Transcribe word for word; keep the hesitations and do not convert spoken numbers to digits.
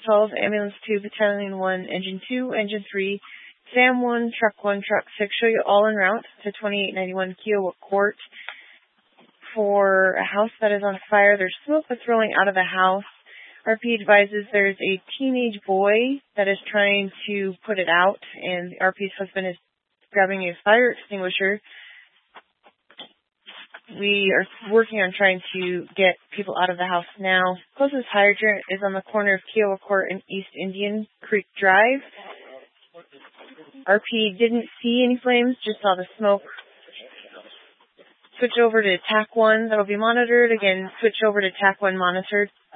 twelve, Ambulance two, Battalion one, Engine two, Engine three, SAM one, Truck one, Truck six, show you all en route to twenty-eight ninety-one Kiowa Court for a house that is on fire. There's smoke that's rolling out of the house. R P advises there's a teenage boy that is trying to put it out, and the R P's husband is grabbing a fire extinguisher. We are working on trying to get people out of the house now. Closest hydrant is on the corner of Kiowa Court and East Indian Creek Drive. R P didn't see any flames, just saw the smoke. Switch over to T A C one, that'll be monitored. Again, switch over to T A C one monitored.